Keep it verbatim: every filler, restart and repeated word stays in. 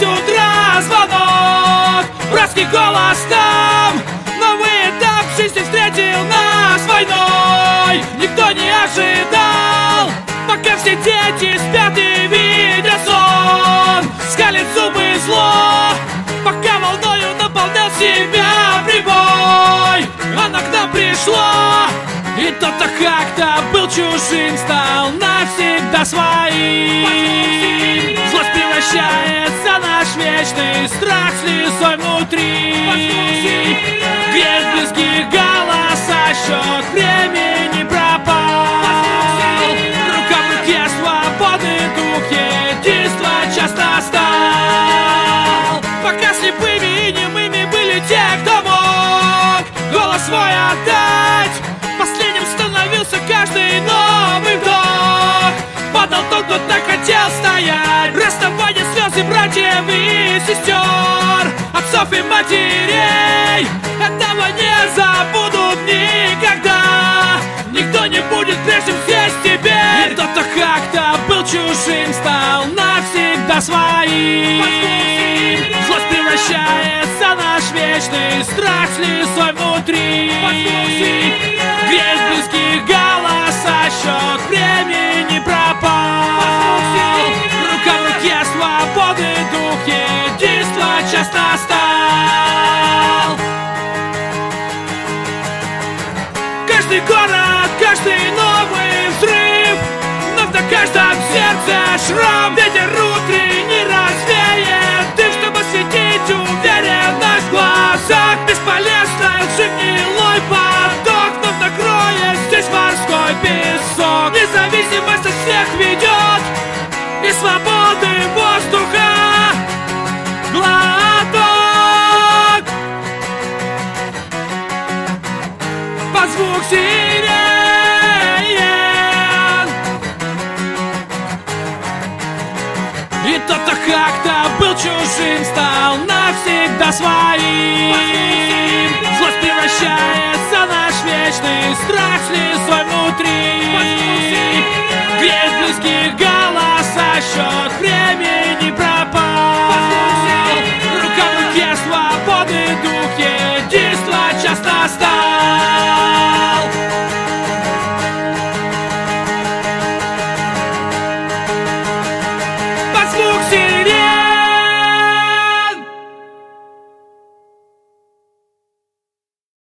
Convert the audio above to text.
шесть утра звонок, братский голос там. Новый этап жизни встретил нас войной. Никто не ожидал, пока все дети спят и видят сон. Скалит зубы зло, пока волною наполнял себя прибой. Она к нам пришла, и тот-то как-то был чужим, стал навсегда своим. Злость превращается в наш вечный страх слезой внутри. Грех близких голоса, счет времени пропал. Рука в руке, свободный дух, единство часто стал. Пока слепыми и немыми были те, кто мог голос свой отдать, последним становился каждый новый вдох. Падал тот, кто так хотел стоять. Расставание, слезы братьев и сестер, отцов и матерей, этого не забудут никогда. Никто не будет прежним здесь теперь. И кто-то как-то был чужим, стал навсегда своим. Злость превращается в наш вечный страх слезой внутри. Грех близких голоса, счет времени пропал. Рука в руке, свободный дух, единство часто стал. Каждый город, каждый новый взрыв, но на каждом сердце шрам. Ветер утренний развеет дым, чтобы светить уверенность в глазах. Бесполезно лжи гнилой поток, но накроет здесь морской песок. Независимость от всех ведет, и свободы воздуха глоток. Под звук сирен. И тот-то как-то был чужим, стал навсегда своим. Злость превращается в наш вечный страх слезой внутри.